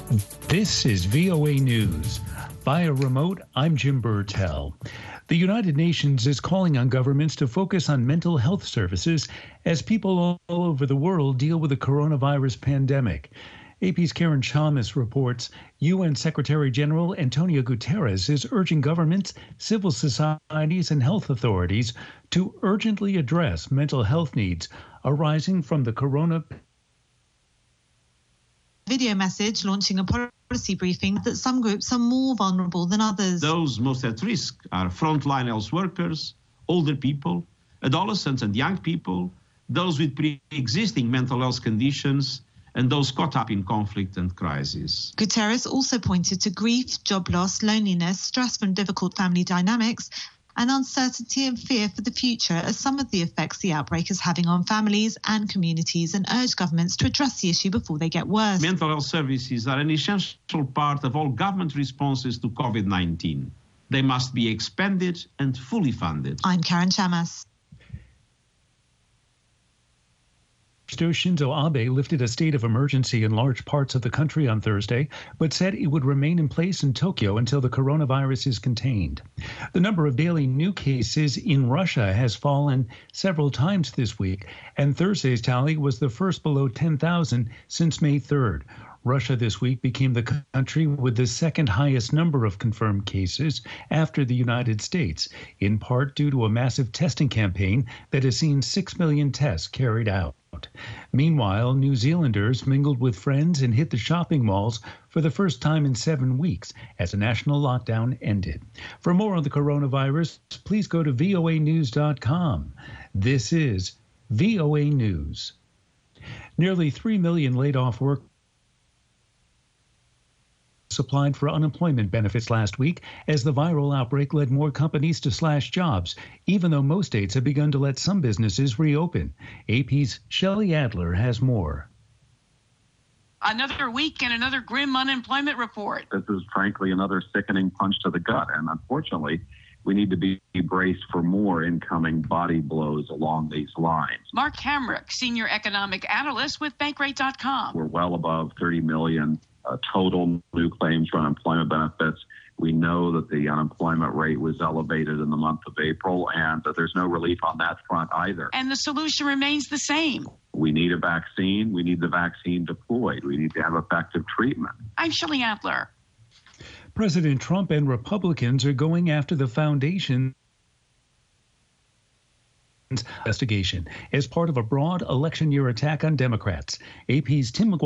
This is VOA News. Via remote, I'm Jim Burtell. The United Nations is calling on governments to focus on mental health services as people all over the world deal with the coronavirus pandemic. AP's Karen Chalmers reports UN Secretary General Antonio Guterres is urging governments, civil societies, and health authorities to urgently address mental health needs arising from the coronavirus. Video message launching a policy briefing that some groups are more vulnerable than others. Those most at risk are frontline health workers, older people, adolescents and young people, those with pre-existing mental health conditions, and those caught up in conflict and crisis. Guterres also pointed to grief, job loss, loneliness, stress from difficult family dynamics, and uncertainty and fear for the future as some of the effects the outbreak is having on families and communities, and urged governments to address the issue before they get worse. Mental health services are an essential part of all government responses to COVID-19. They must be expanded and fully funded. I'm Karen Chalmers. Shinzo Abe lifted a state of emergency in large parts of the country on Thursday, but said it would remain in place in Tokyo until the coronavirus is contained. The number of daily new cases in Russia has fallen several times this week, and Thursday's tally was the first below 10,000 since May 3rd. Russia this week became the country with the second highest number of confirmed cases after the United States, in part due to a massive testing campaign that has seen 6 million tests carried out. Meanwhile, New Zealanders mingled with friends and hit the shopping malls for the first time in 7 weeks as a national lockdown ended. For more on the coronavirus, please go to voanews.com. This is VOA News. Nearly 3 million laid-off workers applied for unemployment benefits last week as the viral outbreak led more companies to slash jobs, even though most states have begun to let some businesses reopen. AP's Shelley Adler has more. Another week and another grim unemployment report. This is frankly another sickening punch to the gut, and unfortunately, we need to be braced for more incoming body blows along these lines. Mark Hamrick, senior economic analyst with Bankrate.com. We're well above 30 million total new claims for unemployment benefits. We know that the unemployment rate was elevated in the month of April, and that there's no relief on that front either. And the solution remains the same. We need a vaccine. We need the vaccine deployed. We need to have effective treatment. I'm Shelley Adler. President Trump and Republicans are going after the foundation investigation as part of a broad election year attack on Democrats. AP's Tim McGuire